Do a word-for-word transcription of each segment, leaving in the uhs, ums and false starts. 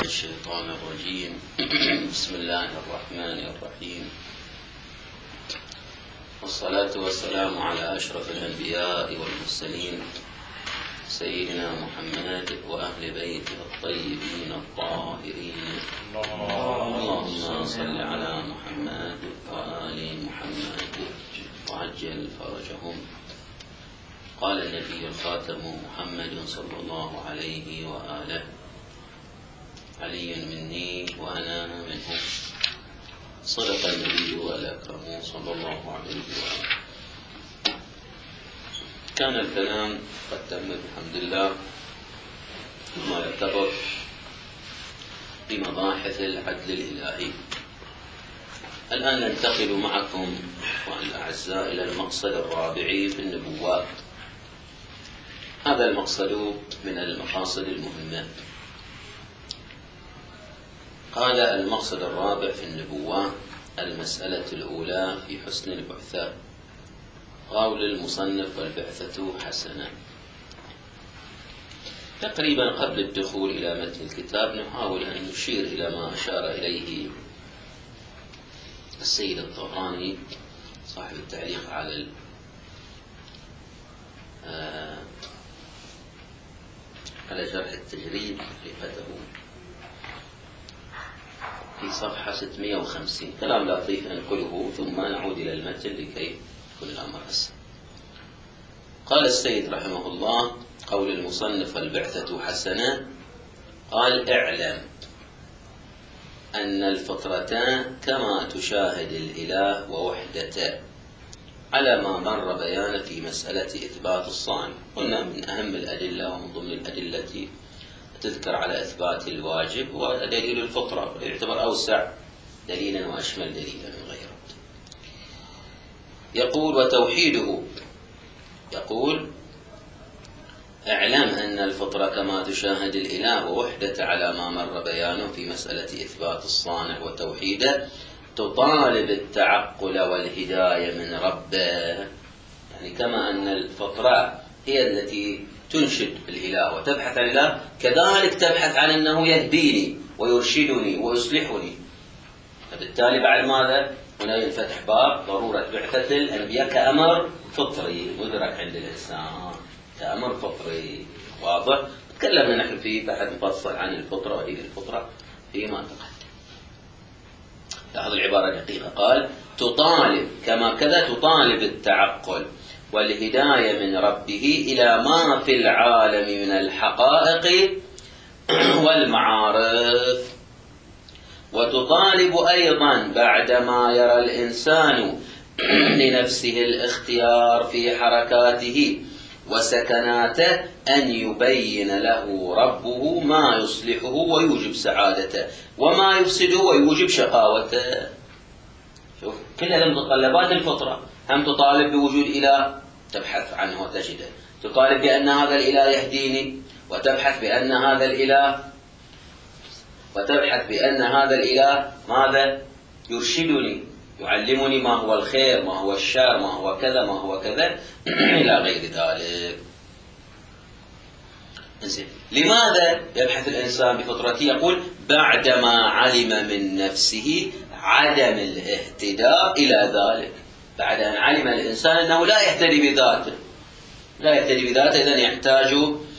الشيطان الرجيم. بسم الله الرحمن الرحيم، والصلاة والسلام على أشرف الأنبياء والمرسلين سيدنا محمد وأهل بيته الطيبين الطاهرين. اللهم صل على محمد وآل محمد وعجل فرجهم. قال النبي الخاتم محمد صلى الله عليه وآله: علي مني وأنا منه. صدق النبي والأكرم صلى الله عليه وآله. كان الكلام قد تم بحمد الله ما يعتبر بمباحث العدل الإلهي. الآن ننتقل معكم والأعزاء إلى المقصد الرابع في النبوات. هذا المقصد من المقاصد المهمة. قال المقصد الرابع في النبوة: المسألة الأولى في حسن البعثة. قول المصنف: والبعثة حسنة. تقريبا قبل الدخول إلى متن الكتاب نحاول أن نشير إلى ما أشار إليه السيد الطبراني صاحب التعليق على آه على جرح التجريد حقيقته في صفحة ستمائة وخمسين. كلام لطيف أنقله ثم نعود إلى المتن لكي يكون الأمر أسهل. قال السيد رحمه الله: قول المصنف: البعثة حسنة. قال: اعلم أن الفطرة كما تشاهد الإله ووحدته، على ما مر بيان في مسألة إثبات الصانع. قلنا من أهم الأدلة ومن ضمن الأدلة تذكر على إثبات الواجب هو دليل الفطرة، يعتبر أوسع دليلا وأشمل دليلا من غيره. يقول: وتوحيده. يقول: اعلم أن الفطرة كما تشاهد الإله ووحدة، على ما مر بيانه في مسألة إثبات الصانع وتوحيده، تطالب التعقل والهداية من ربه. يعني كما أن الفطرة هي التي تنشد الإله وتبحث عن الإله، كذلك تبحث عن أنه يهديني ويرشدني ويصلحني. فبالتالي بعد ماذا؟ هنا ينفتح باب ضرورة بعثة الأنبياء كأمر فطري مدرك عند الإنسان، كأمر فطري واضح. تكلمنا نحن في بحث مفصل عن الفطرة وهي الفطرة فيما تقدم. لاحظ العبارة دقيقة. قال: تطالب كما كذا تطالب التعقل والهداية من ربه إلى ما في العالم من الحقائق والمعارف، وتطالب أيضا بعدما يرى الإنسان لنفسه الاختيار في حركاته وسكناته أن يبين له ربه ما يصلحه ويوجب سعادته وما يفسده ويوجب شقاوته. شوف، كلها متطلبات الفطرة. هم تطالب بوجود إله، تبحث عنه وتجده. تطالب بأن هذا الإله يهديني، وتبحث بأن هذا الإله وتبحث بأن هذا الإله ماذا؟ يرشدني، يعلمني ما هو الخير، ما هو الشر، ما هو كذا، ما هو كذا إلى غير ذلك. لماذا يبحث الإنسان بفطرته؟ يقول: بعدما علم من نفسه عدم الاهتداء إلى ذلك. بعد أن علم الإنسان أنه لا يهتدي بذاته، لا يهتدي بذاته، إذن يحتاج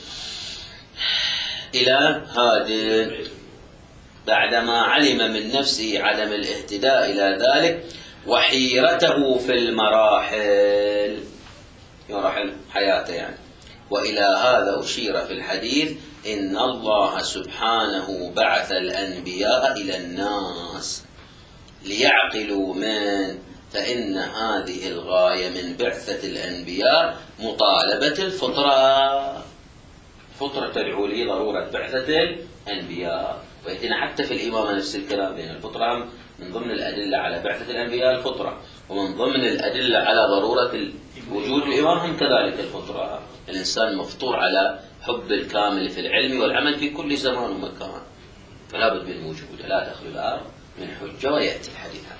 إلى هاد. بعدما علم من نفسه عدم الاهتداء إلى ذلك وحيرته في المراحل، مراحل حياته يعني. وإلى هذا أشير في الحديث: إن الله سبحانه بعث الأنبياء إلى الناس ليعقلوا من، فإن هذه الغاية من بعثة الأنبياء مطالبة الفطرة. فطرة تدعو لي ضرورة بعثة الأنبياء. ويأتينا حتى في الإمامة نفس الكلام، بين الفطرة من ضمن الأدلة على بعثة الأنبياء الفطرة، ومن ضمن الأدلة على ضرورة وجود الإمام هم كذلك الفطرة. الإنسان مفطور على حب الكامل في العلم والعمل في كل زمان ومكان، فلا بد من وجوده، لا تخلو الأرض من حجة. ويأتي الحديث عنه.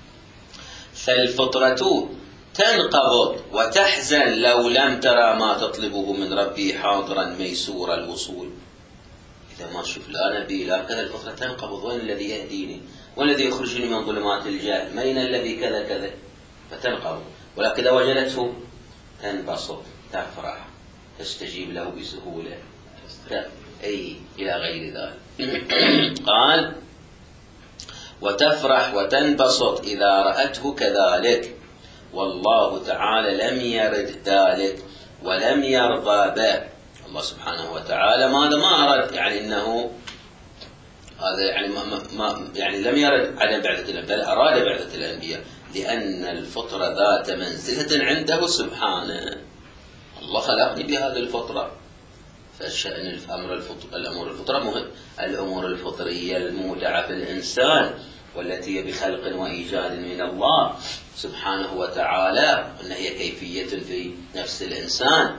فالفطرة تنقبض وتحزن لو لم ترى ما تطلبه من ربي حاضرا ميسور الوصول. إذا ما تشوف لا نبي لا كذا الفطرة تنقبض. وين الذي يهديني؟ والذي يخرجني من ظلمات الجهل؟ من الذي كذا كذا؟ فتنقبض. ولكن إذا وجدته تنبسط، تفرح، تستجيب له بسهولة، أي إلى غير ذلك. قال وتفرح وتنبسط إذا رأته كذلك، والله تعالى لم يرد ذلك ولم يرضى به. الله سبحانه وتعالى ماذا ما أراد، يعني إنه هذا يعني ما ما يعني لم يرد عدم بعثة الأنبياء، بل أراد بعثة الأنبياء، لأن الفطرة ذات منزلة عنده سبحانه. الله خلقني بهذه الفطرة، فالشأن الأمر الفطر الأمور الفطرة مهم. الأمور الفطرية المودعة في الإنسان والتي هي بخلق وإيجاد من الله سبحانه وتعالى، أن هي كيفية في نفس الإنسان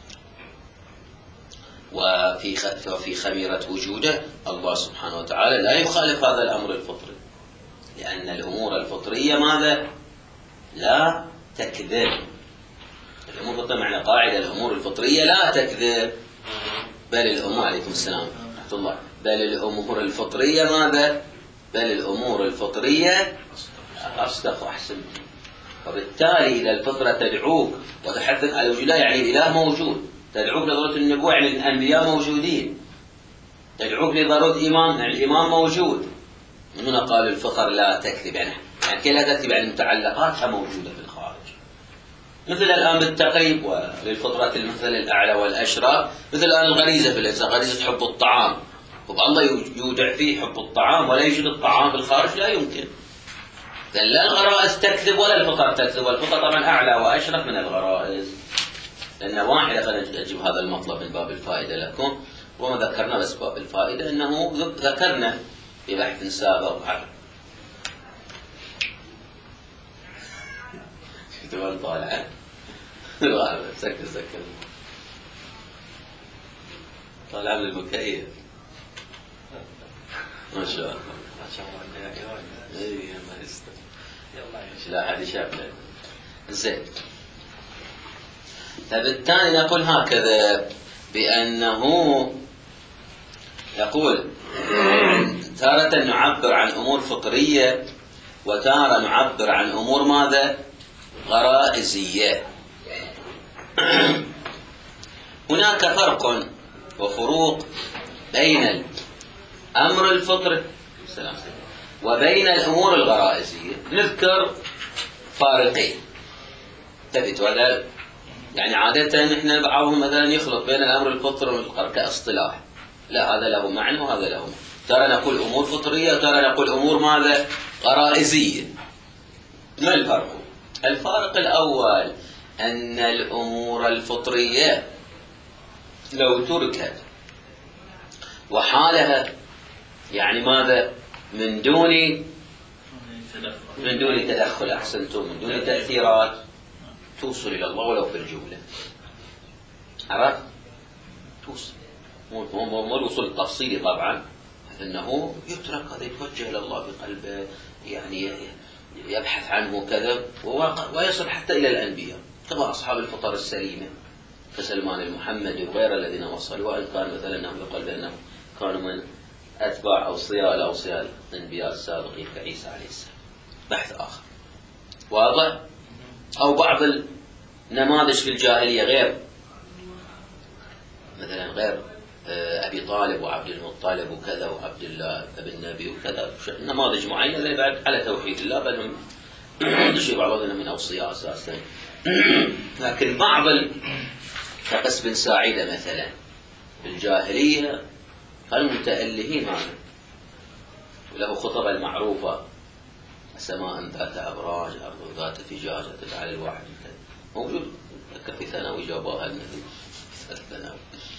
وفي وفي خميرة وجوده. الله سبحانه وتعالى لا يخالف هذا الأمر الفطري، لأن الأمور الفطرية ماذا؟ لا تكذب. الأمور الفطرية معنى قاعدة، الأمور الفطرية لا تكذب، بل الأمور عليكم السلام ورحمة الله بل الأمور الفطرية ماذا؟ بل الأمور الفطرية أصدق وأحسن. وبالتالي إذا الفطرة تدعوك وتحثك على وجود الله، يعني الإله موجود، تدعوك لضرورة النبوة، يعني الأنبياء موجودين، تدعوك لضرورة إمام، يعني الإمام موجود. من هنا قال الفطر لا تكذب، يعني يعني كي لا تكذب، يعني متعلقاتها موجودة في الخارج. مثل الآن بالتقريب وللفطرة المثل الأعلى والأشرف، مثل الآن الغريزة في الإنسان، غريزة حب الطعام، والله يودع فيه حب الطعام ولا يوجد الطعام في الخارج، لا يمكن. لا الغرائز تكذب ولا الفطر تكذب، والفطر طبعا أعلى وأشرف من الغرائز، لأن واحدة. خلينا نجيب هذا المطلب من باب الفائدة لكم، وما ذكرنا بس باب الفائدة أنه ذكرنا في بحث سابق. شفتوا طالع سكر سكر طالع من المكيف ما شاء الله. ما شاء الله. اي ما يستر. لا أحد شافنا. زين. فبالتالي نقول هكذا بأنه يقول تارة نعبر عن أمور فطرية، وتارة نعبر عن أمور ماذا؟ غرائزية. هناك فرق وفروق بين الأمر الفطري وبين الأمور الغرائزية. نذكر فارقين تبت ولا يعني عادة نحن بعضهم مثلا يخلط بين الأمر الفطري والغرائزي كاصطلاح، لا هذا له معنى وهذا له معنى. ترى نقول أمور فطرية وترى نقول أمور ماذا؟ غرائزية. ما الفرق؟ الفارق الأول أن الأمور الفطرية لو تركت وحالها، يعني ماذا؟ من دون من دون تدخل، أحسنتم، من دون تأثيرات، توصل إلى الله ولو في الجملة. عرفت؟ توصل، مو الوصول التفصيلي طبعا، أنه يترك هذا، يتوجه إلى الله بقلبه، يعني يبحث عنه كذا، ويصل حتى إلى الأنبياء كما أصحاب الفطر السليمة كسلمان المحمدي وغير الذين وصلوا، وإن كان مثلا أنهم يقال بأنهم كانوا من أتباع أوصياء الأوصياء الأنبياء السابقين كعيسى عليه السلام. بحث آخر واضح. أو بعض النماذج في الجاهلية غير، مثلا غير أبي طالب وعبد المطلب وكذا وعبد الله ابن النبي وكذا، نماذج معينة اللي بعد على توحيد الله، بل هم شيء بعضهم من أوصياء أساسا. لكن بعض كقس بن ساعدة مثلا في الجاهلية المتألهين معنا، وله خطبة المعروفة: سماء ذات أبراج، أرض ذات فجاج، تجعل الواحد موجود. ذكر في ثانوي جابوها النبي في ثانوي.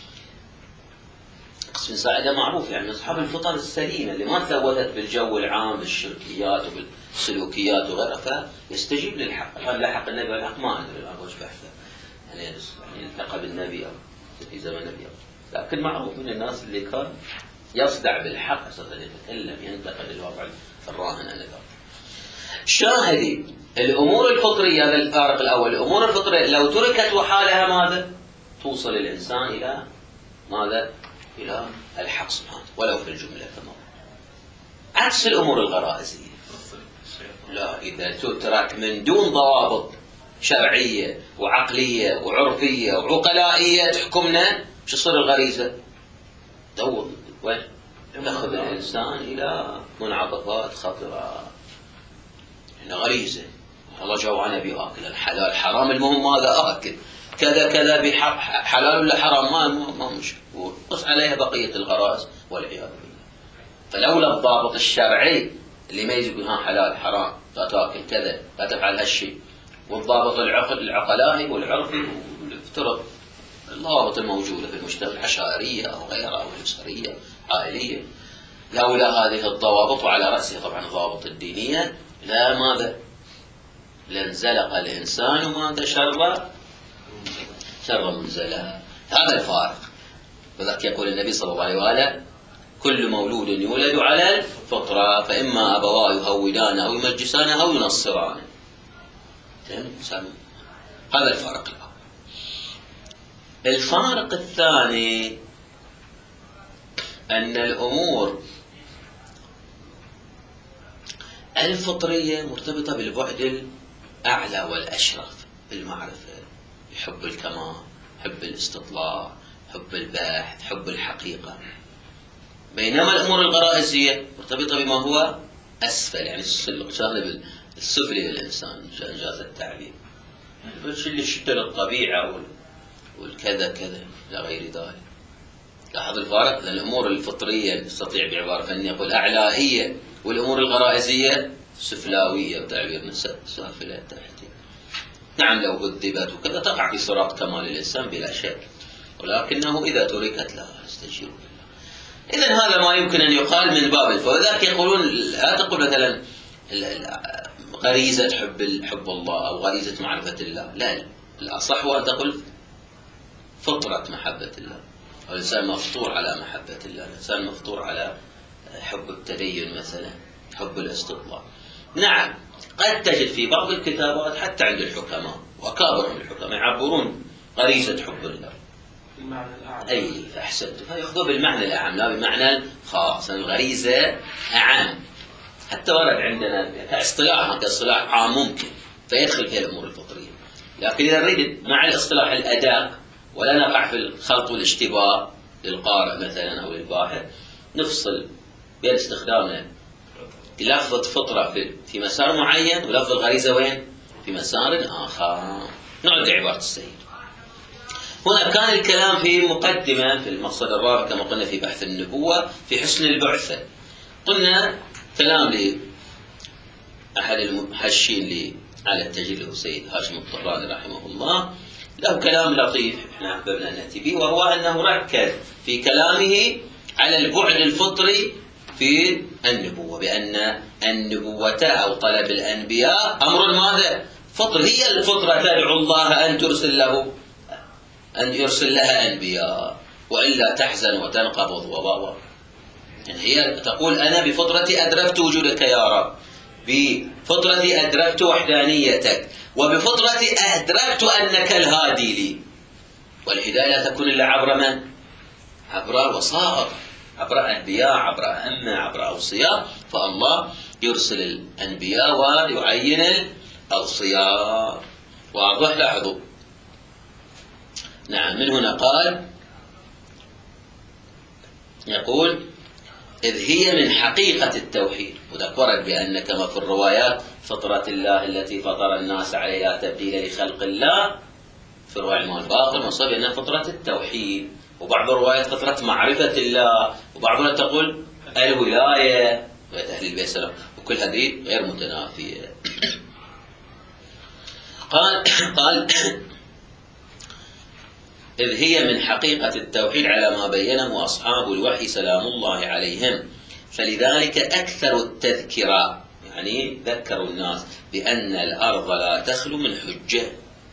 قس بن ساعدة معروف يعني من أصحاب الفطر السليمة اللي ما تلوثت بالجو العام بالشركيات وبالسلوكيات وغيرها، فيستجيب للحق. الآن لحق النبي والحق ما أدري الآن وش بحثه، يعني التقى بالنبي أو في زمن النبي، لكن معروف من الناس اللي كان يصدع بالحق أساسا، يتكلم ينتقد الوضع الراهن أنذاك. شاهدي الأمور الفطرية، هذا الفارق الأول. الأمور الفطرية لو تركت وحالها ماذا؟ توصل الإنسان إلى ماذا؟ إلى الحقص ولو في الجملة كما عكس الأمور الغرائزية. لا، إذا تترك من دون ضوابط شرعية وعقلية وعرفية وعقلائية تحكمنا، شو تصير الغريزة؟ دور وين؟ تأخذ الإنسان إلى منعطفات خطرة. هنا غريزة، الله جوعنا بأكل الحلال حرام، المهم ماذا آكل، كذا كذا بحق حلال ولا حرام، ما ما مشكلة، قص عليها بقية الغرائز والعياذ بالله. فلولا الضابط الشرعي اللي يميز بها حلال حرام، لا تاكل كذا، لا تفعل هالشيء، والضابط العقل العقلاني والعرفي والافتراض، الضوابط الموجودة في المجتمع العشائرية أو غيرها أو الأسرية عائلية، لولا هذه الضوابط وعلى رأسها طبعا الضوابط الدينية، لا ماذا؟ لانزلق الإنسان ماذا؟ شر شر منزلها. هذا الفارق. وذلك يقول النبي صلى الله عليه وآله: كل مولود يولد على الفطرة، فإما أبواه يهودانه أو يمجسانه أو ينصرانه. هذا الفارق الأول. الفارق الثاني أن الأمور الفطرية مرتبطة بالبعد الأعلى والأشرف، بالمعرفة، بحب الكمال، حب الاستطلاع، حب البحث، حب الحقيقة. بينما الأمور الغرائزية مرتبطة بما هو أسفل، يعني الجانب السفلي للإنسان، إنجاز التعبير، الشيء اللي يشتغل الطبيعة والكذا كذا إلى غير ذلك. لاحظ الفارق. الأمور الفطرية نستطيع بعبارة فنية نقول أعلائية، والأمور الغرائزية سفلاوية بتعبيرنا سافلة تحتية. نعم لو هذبت وكذا تقع في صراط كمال الإنسان بلا شك، ولكنه إذا تركت لا يستجيب. إذن هذا ما يمكن أن يقال من باب الفطرة. ذاك يقولون لا تقول مثلا غريزة حب حب الله أو غريزة معرفة الله، لا، الأصح هو أن تقول فطرة محبة الله. الإنسان مفطور على محبة الله، الإنسان مفطور على حب التدين مثلا، حب الاستطلاع. نعم قد تجد في بعض الكتابات حتى عند الحكماء وأكابر الحكماء يعبرون غريزة حب الله بالمعنى الأعم. أي فأحسنت، فيأخذوا بالمعنى الأعم لا بالمعنى الخاص. الغريزة أعم، حتى ورد عندنا كاصطلاح كاصطلاح عام ممكن فيدخل في الأمور الفطرية. لكن إذا نريد مع الاصطلاح الأداء ولا نقع في الخلط والاشتباه للقارئ مثلا أو للباحث، نفصل بين استخدامنا لفظة فطرة في في مسار معين ولفظ الغريزة وين؟ في مسار آخر. نعد عبارة السيد. هنا كان الكلام في مقدمة في المقصد الرابع كما قلنا في بحث النبوة في حسن البعثة. قلنا كلام لأحد المحشين لي على التجريد السيد هاشم الطهراني رحمه الله، له كلام لطيف احنا أحببنا أن نأتي به، وهو أنه ركز في كلامه على البعد الفطري في النبوة، بأن النبوة أو طلب الأنبياء أمر ماذا؟ فطر. هي الفطرة تدعو الله أن ترسل له أن يرسل لها أنبياء، وإلا تحزن وتنقبض وبابا. يعني هي تقول أنا بفطرتي أدركت وجودك يا رب، بفطرتي أدركت وحدانيتك، وبفطرتي أدركت أنك الهادي لي. والهداية لا تكون إلا عبر من؟ عبر وسائط، عبر أنبياء، عبر أئمة، عبر أوصياء. فالله يرسل الأنبياء ويعين الأوصياء. واضح؟ لاحظوا. نعم من هنا قال يقول إذ هي من حقيقة التوحيد، وذلك ورد بأن كما في الروايات فطرة الله التي فطر الناس عليها تبديل لخلق الله، في رواية الإمام الباقر مصاب أنها فطرة التوحيد، وبعض الروايات فطرة معرفة الله، وبعضها تقول الولاية وأهل البيت السلام، وكل هذه غير متنافية. قال قال إذ هي من حقيقة التوحيد على ما بينه أصحاب الوحي سلام الله عليهم، فلذلك أكثر التذكرة، يعني ذكروا الناس بأن الأرض لا تخلو من حجة،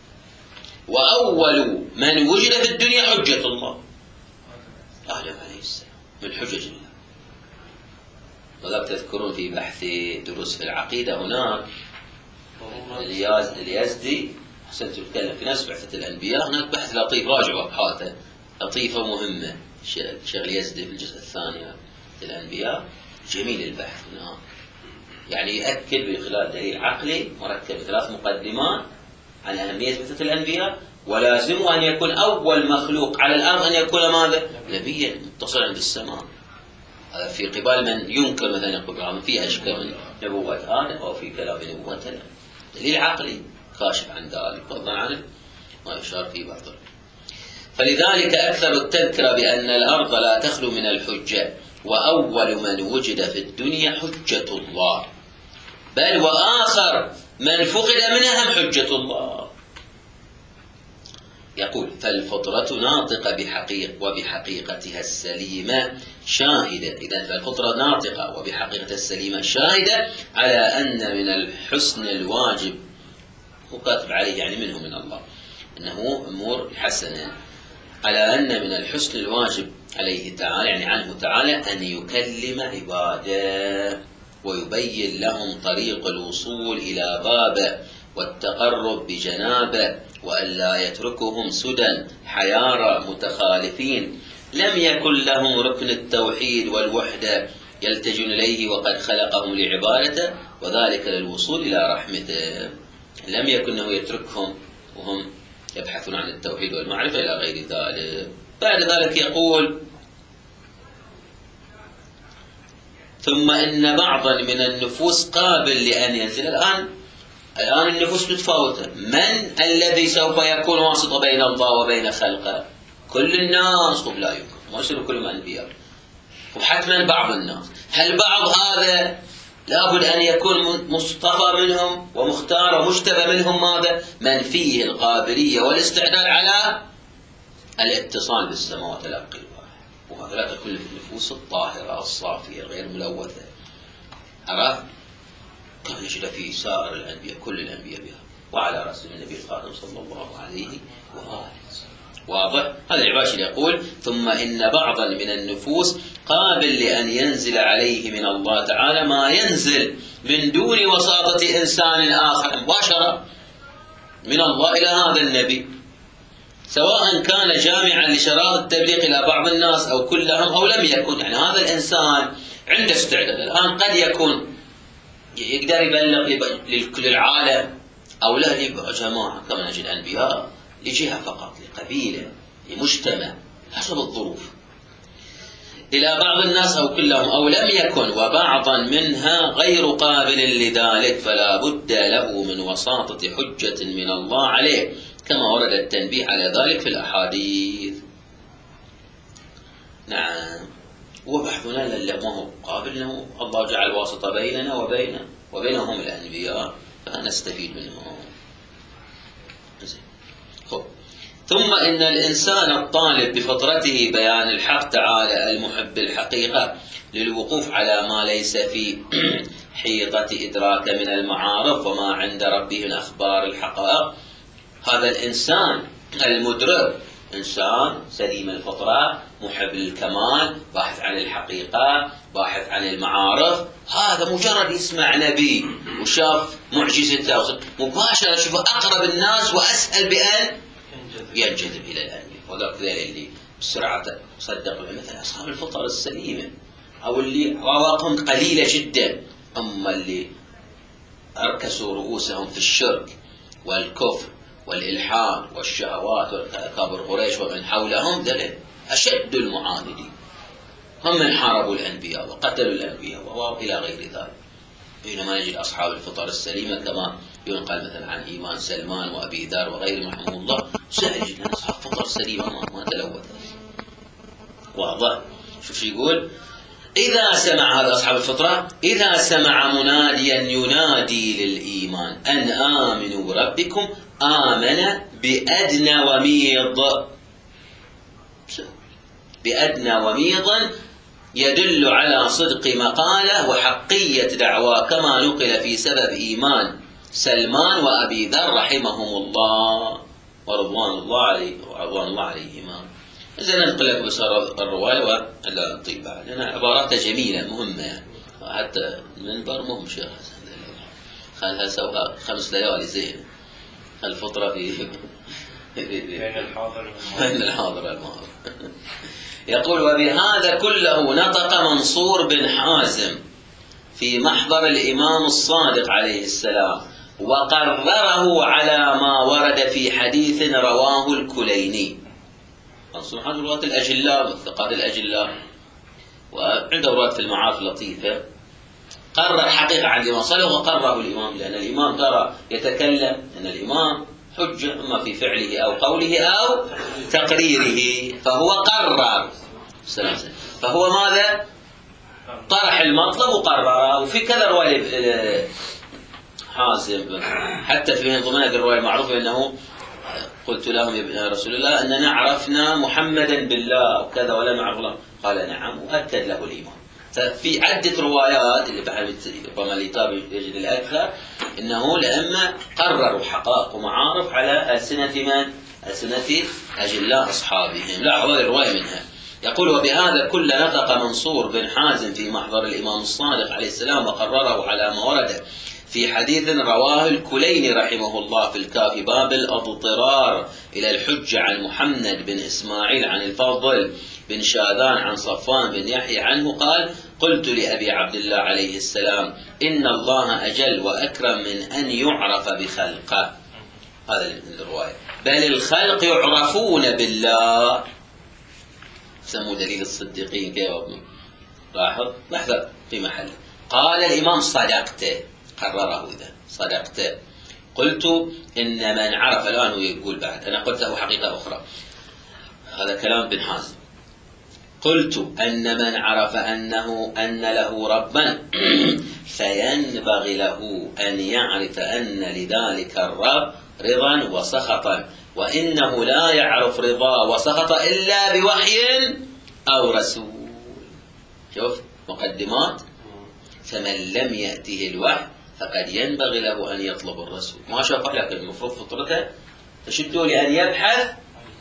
وأول من وجد في الدنيا حجة الله، آدم عليه السلام، من حجج الله. وذلك تذكرون في بحث دروس في العقيدة هناك اليزدي، أحسنت تتكلم في ناس بعثة الأنبياء، هناك بحث لطيف راجعوا أبحاثه لطيفة مهمة الشيخ اليزدي في الجزء الثاني في الأنبياء، جميل البحث هنا، يعني يأكد من خلال دليل عقلي مركب ثلاث مقدمات عن أهمية مثل الأنبياء، ولازم أن يكون أول مخلوق على الأرض أن يكون ماذا؟ نبيا متصلا بالسماء. هذا في قبال من ينكر مثلا يقول في أشكال من نبوة آدم أو في كلام نبوة، دليل عقلي كاشف عن ذلك فضلا عن ما يشار في بعض. فلذلك أكثر التذكرة بأن الأرض لا تخلو من الحجة، وأول من وجد في الدنيا حجة الله، بل وآخر من فقد منها حجة الله. يقول فالفطرة ناطقة بحقيقة وبحقيقتها السليمة شاهدة، إذن فالفطرة ناطقة وبحقيقتها السليمة شاهدة على أن من الحسن الواجب، وكاتب عليه يعني منه من الله إنه أمور حسنة، على أن من الحسن الواجب عليه تعالى يعني عنه تعالى أن يكلم عباده ويبين لهم طريق الوصول إلى بابه والتقرب بجنابه، وأن لا يتركهم سدى حيارى متخالفين لم يكن لهم ركن التوحيد والوحدة يلتجون إليه وقد خلقهم لعبادته، وذلك للوصول إلى رحمته. لم يكن يتركهم وهم يبحثون عن التوحيد والمعرفة إلى غير ذلك. بعد ذلك يقول ثم إن بعضا من النفوس قابل لأن ينزل. الآن الآن النفوس متفاوتة، من الذي سوف يكون واسطة بين الله وبين خلقه؟ كل الناس؟ طب لا يمكن، ما يصير كلهم أنبياء، وحتما بعض الناس. هل بعض هذا لابد أن يكون مصطفى منهم ومختار ومجتبى منهم ماذا؟ من فيه القابلية والاستعداد على الاتصال بالسماء وتلقي الوحي، وهذا كل النفوس الطاهرة الصافية غير ملوثة. عرفت؟ كما نجد في سائر الأنبياء كل الأنبياء بها، وعلى رأس النبي الخاتم صلى الله عليه وآله. واضح؟ هذا العباشر يقول ثم إن بعضا من النفوس قابل لأن ينزل عليه من الله تعالى ما ينزل من دون وساطة إنسان آخر مباشرة من الله إلى هذا النبي، سواء كان جامعا لشرائط التبليغ إلى بعض الناس أو كلهم أو لم يكن. يعني هذا الإنسان عنده استعداد الآن، قد يكون يقدر يبلغ لكل العالم أو لا لجماعة كما نجد الأنبياء لجهة فقط، لقبيلة، لمجتمع، حسب الظروف، إلى بعض الناس أو كلهم أو لم يكن، وبعضا منها غير قابل لذلك، فلا بد له من وساطة حجة من الله عليه، كما ورد التنبيه على ذلك في الأحاديث. نعم، وبحثنا لله ما هو قابل، أنه الله جعل واسطة بيننا وبين وبينهم الأنبياء فنستفيد منهم. ثم إن الإنسان الطالب بفطرته بيان الحق تعالى المحب الحقيقة للوقوف على ما ليس في حيطة إدراك من المعارف وما عند ربه من أخبار الحقائق، هذا الإنسان المدرك إنسان سليم الفطرة محب للكمال باحث عن الحقيقة باحث عن المعارف، هذا مجرد يسمع نبي وشاف معجزته مباشرة شوف أقرب الناس وأسهل بأن ينجذب إلى الأنبياء. وذلك اللي بسرعة صدقوا مثل أصحاب الفطر السليمة أو اللي رواقهم قليلة جدا، أما اللي أركسوا رؤوسهم في الشرك والكفر والإلحاد والشهوات والكابر قريش ومن حولهم دليل أشد المعاندين، هم من حاربوا الأنبياء وقتلوا الأنبياء وإلى غير ذلك. بينما نجد أصحاب الفطر السليمة كما ينقل مثلا عن إيمان سلمان وأبي ذر وغيرهم رحمه الله، سهل جدا أصحاب فطر سليمة ما تلوث. واضح؟ شوف شو يقول؟ إذا سمع هذا أصحاب الفطرة، إذا سمع مناديا ينادي للإيمان أن آمنوا بربكم آمن بأدنى وميض، بأدنى وميض يدل على صدق مقاله وحقية دعواه، كما نقل في سبب إيمان سلمان وأبي ذر رحمهم الله ورضوان الله عليه ورضوان الله عليهما. إذا ننقل لكم بس الرواية ولا نطيب بعد، لأن عباراتها جميلة مهمة يعني، حتى المنبر مهم شيخ خلها سوها خمس ليالي زين الفطرة في بين الحاضر والماضي. يقول وبهذا كله نطق منصور بن حازم في محضر الإمام الصادق عليه السلام وقرره على ما ورد في حديث رواه الكليني. منصور بن حازم رواة الأجلاء والثقات الأجلاء، وعنده رواية في المعارف لطيفة، قرر حقيقة عن الإمام صلى وقرره الإمام، لأن الإمام ترى يتكلم أن الإمام حجة إما في فعله أو قوله أو تقريره، فهو قرر سلام سلام. فهو ماذا؟ طرح المطلب وقرره. وفي كذا رواية حازم حتى في ضمن هذه الرواية المعروفة أنه قلت لهم يا رسول الله أننا عرفنا محمدا بالله وكذا ولا نعرف الله، قال نعم، وأكد له الإمام. ففي عدة روايات اللي بعد ربما الكتاب يجد الأكثر أنه لأما قرروا حقائق ومعارف على ألسنة من؟ ألسنة أجلاء أصحابهم. لا هذه الرواية منها. يقول وبهذا كل نطق منصور بن حازم في محضر الإمام الصادق عليه السلام وقرره على ما ورد في حديث رواه الكليني رحمه الله في الكافي باب الاضطرار إلى الحجة عن محمد بن إسماعيل عن الفضل بن شاذان عن صفوان بن يحيى عنه قال قلت لأبي عبد الله عليه السلام إن الله أجل وأكرم من أن يعرف بخلقه. هذا الرواية. بل الخلق يعرفون بالله، سموا دليل الصديقين كيف لاحظ لحظة في محله. قال الإمام صدقت، قرره إذا صدقت. قلت إن من عرف، الآن يقول بعد أنا قلت له حقيقة أخرى، هذا كلام بن حازم. قلت أن من عرف أنه أن له ربا فينبغي له أن يعرف أن لذلك الرب رضا وسخطا، وإنه لا يعرف رضا وسخط إلا بوحي أو رسول. شوف مقدمات. فمن لم يأته الوحي فقد ينبغي له أن يطلب الرسول. ما شاف لكن المفروض فطرته تشده لأن يبحث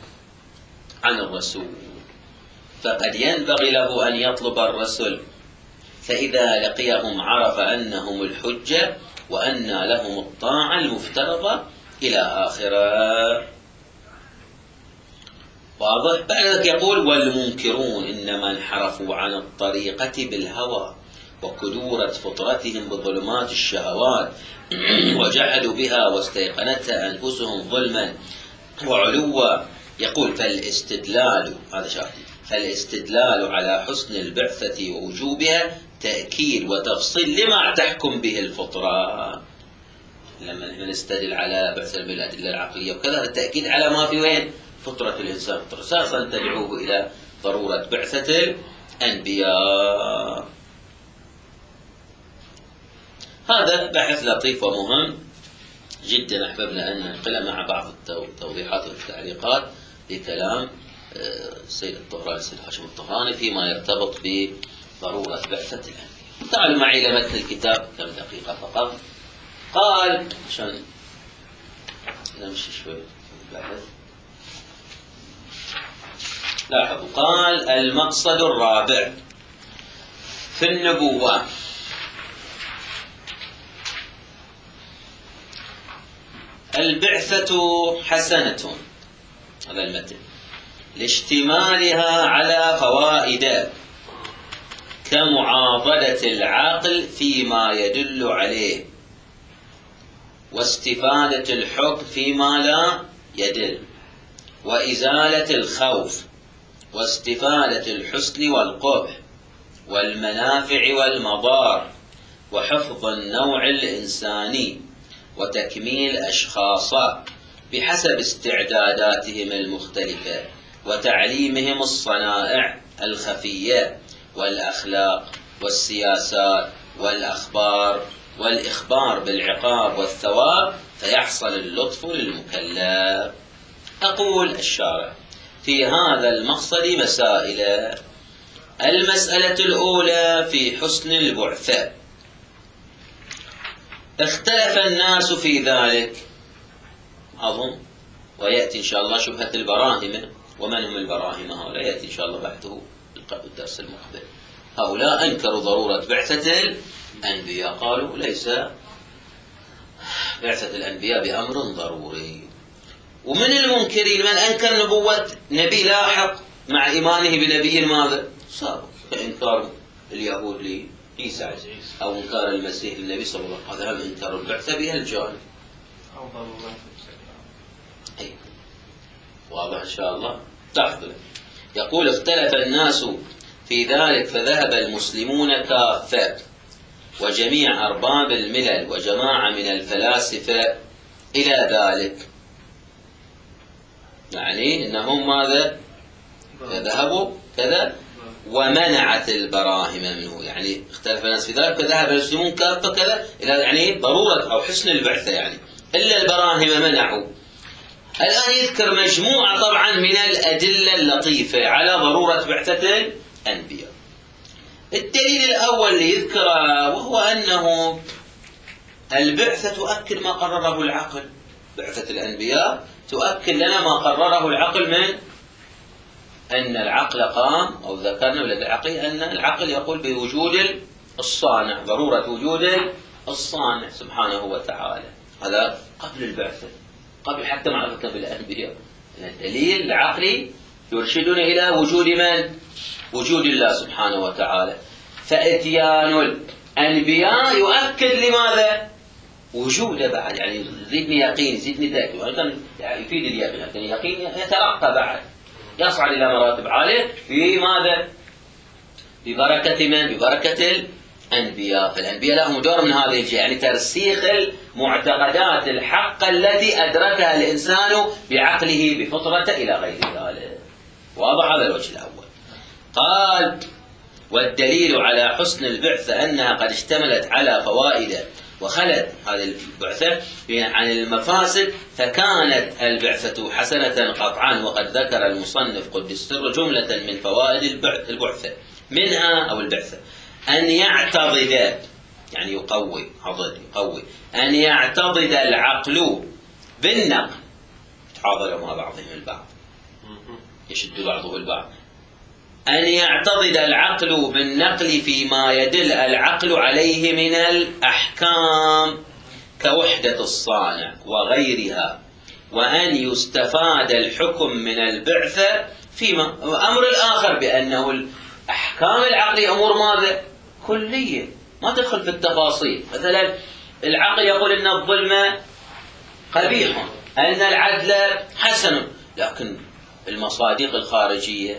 عن الرسول، فقد ينبغي له أن يطلب الرسول. فإذا لقيهم عرف أنهم الحجة وأن لهم الطاعة المفترضة إلى آخره. واضح؟ بعد ذلك يقول والمنكرون إنما انحرفوا عن الطريقة بالهوى وكدورة فطرتهم بظلمات الشهوات وجحدوا بها واستيقنتها أنفسهم ظلما وعلوا. يقول فالاستدلال، هذا شاهد، فالاستدلال على حسن البعثة ووجوبها تأكيد وتفصيل لما تحكم به الفطرة. لما نستدل على بعث بالأدلة العقلية وكذا التأكيد على ما في وين فطرة الإنسان، فطرة أساسا تدعوه إلى ضرورة بعثة الأنبياء. هذا بحث لطيف ومهم جدا، أحببنا أن ننقل مع بعض التوضيحات والتعليقات لكلام السيد الطهراني السيد هاشم الطهراني فيما يرتبط بضرورة بعثة الأنبياء. تعالوا معي إلى متن الكتاب كم دقيقة فقط. قال عشان نمشي شوي البحث. لاحظوا قال المقصد الرابع في النبوة. البعثة حسنة، هذا المتن، لاشتمالها على فوائد كمعاضدة العقل فيما يدل عليه، واستفادة الحكم فيما لا يدل، وإزالة الخوف، واستفادة الحسن والقبح، والمنافع والمضار، وحفظ النوع الإنساني، وتكميل أشخاصه بحسب استعداداتهم المختلفة، وتعليمهم الصنائع الخفية والأخلاق والسياسات والأخبار والإخبار بالعقاب والثواب، فيحصل اللطف للمكلف. أقول الشارع في هذا المقصد مسائل. المسألة الأولى في حسن البعثة. اختلف الناس في ذلك أظن، ويأتي إن شاء الله شبهة البراهمة. ومن هم البراهمة هؤلاء؟ يأتي إن شاء الله بحثه الدرس المقبل. هؤلاء أنكروا ضرورة بعثة الأنبياء، قالوا ليس بعثة الأنبياء بأمر ضروري. ومن المنكرين من أنكر نبوة نبي لاحق مع إيمانه بنبي ماذا؟ سابق، كإنكار اليهود لعيسى أو إنكار المسيح للنبي صلى الله عليه وسلم، هذا هم إنكار البعثة بها الجانب. أي واضح إن شاء الله. لاحظوا، يقول اختلف الناس في ذلك فذهب المسلمون كافة وجميع أرباب الملل وجماعة من الفلاسفة إلى ذلك، يعني إنهم ماذا؟ ذهبوا كذا ومنعت البراهين منه، يعني اختلف الناس في ذلك فذهب المسلمون كافة كذا إلى يعني ضرورة أو حسن البعثة، يعني إلا البراهين منعوا. الآن يذكر مجموعة طبعا من الأدلة اللطيفة على ضرورة بعثة الأنبياء. الدليل الأول اللي يذكره وهو أنه البعثة تؤكد ما قرره العقل، بعثة الأنبياء تؤكد لنا ما قرره العقل من أن العقل قام، أو ذكرنا ولد العقل أن العقل يقول بوجود الصانع، ضرورة وجود الصانع سبحانه وتعالى. هذا قبل البعثة، قبل حتى معرفة بالأنبياء. الدليل العقلي يرشدنا إلى وجود من؟ وجود الله سبحانه وتعالى. فإتيان الأنبياء يؤكد لماذا؟ وجوده بعد، يعني زدني يقين زدني تأكيد، وأيضا يفيد اليقين، لكن اليقين يترقى بعد، يصعد إلى مراتب عالية بماذا؟ ببركة من؟ ببركة الأنبياء. فالأنبياء لهم دور من هذه الجهة، يعني ترسيخ المعتقدات الحق التي أدركها الإنسان بعقله بفطرته إلى غير ذلك. واضح هذا الوجه الأول. قال والدليل على حسن البعثة أنها قد اشتملت على فوائد وخلت هذه البعثة عن المفاسد، فكانت البعثة حسنة قطعا. وقد ذكر المصنف قدس سره جملة من فوائد البعثة، منها أو البعثة أن يعتضد، يعني يقوي، عضد يقوي، أن يعتضد العقل بالنقل، يتعاضدوا مع بعضهم البعض، يشد بعضه البعض. أن يعتضد العقل بالنقل فيما يدل العقل عليه من الأحكام كوحدة الصانع وغيرها، وأن يستفاد الحكم من البعثة فيما أمر الآخر بأنه الأحكام العقلية أمور ماذا؟ كلية، ما تدخل في التفاصيل. مثلا العقل يقول إن الظلم قبيح، أن العدل حسن، لكن المصادق الخارجية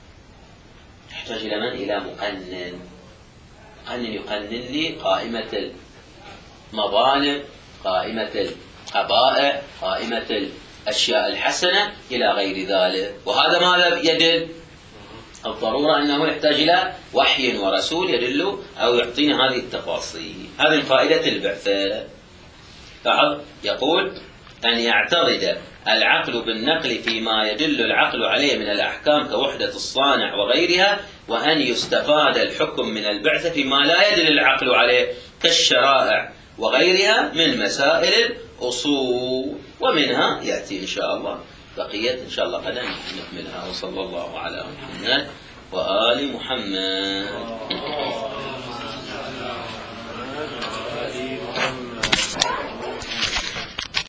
يحتاج إلى من؟ إلى مقنن، مقنن يقنن لي قائمة المظالم، قائمة القبائح، قائمة الأشياء الحسنة إلى غير ذلك. وهذا ماذا يدل؟ الضرورة أنه يحتاج إلى وحي ورسول يدل أو يعطينا هذه التفاصيل. هذه فائدة البعثة. لاحظ يقول أن يعتضد العقل بالنقل فيما يدل العقل عليه من الأحكام كوحدة الصانع وغيرها، وأن يستفاد الحكم من البعثة فيما لا يدل العقل عليه كالشرائع وغيرها من مسائل الأصول. ومنها يأتي إن شاء الله بقية إن شاء الله غدا نكملها. وصلى الله على محمد وآل محمد.